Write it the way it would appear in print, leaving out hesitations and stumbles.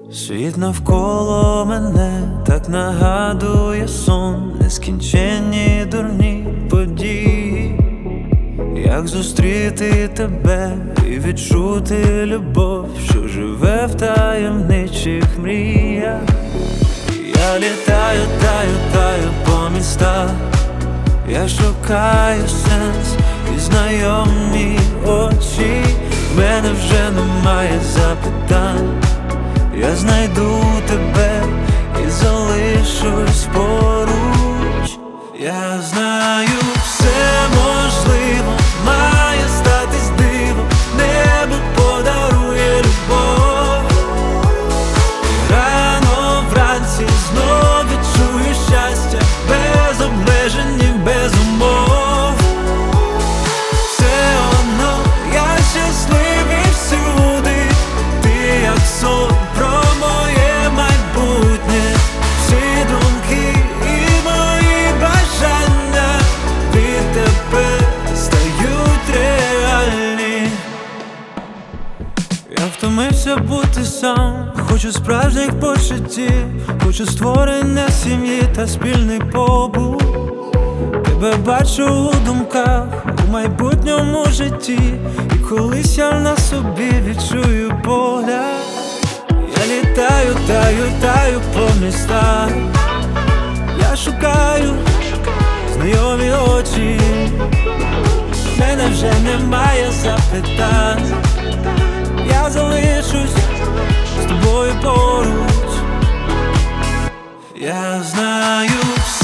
Світ навколо мене так нагадує сон, нескінченні дурні події. Як зустріти тебе і відчути любов, що живе в таємничих мріях. Я літаю, таю по містах, я шукаю сенс і знайомі очі. В мене вже немає запитань, я знайду тебе і залишусь поруч. Я знаю, все можливо, має статись диво, небо подарує любов. І рано вранці знов відчую щастя, без обмежень і без умов. Все одно я щасливий всюди, ти як сон про моє майбутнє. Всі думки і мої бажання від тебе стають реальні. Я втомився бути сам, хочу справжніх почуттів, хочу створення сім'ї та спільний побут. Тебе бачу у думках, у майбутньому житті, і колись я на собі відчую погляд. Я літаю, таю по містах, я шукаю знайомі очі. В мене вже немає запитань, я залишусь з тобою поруч. Я знаю,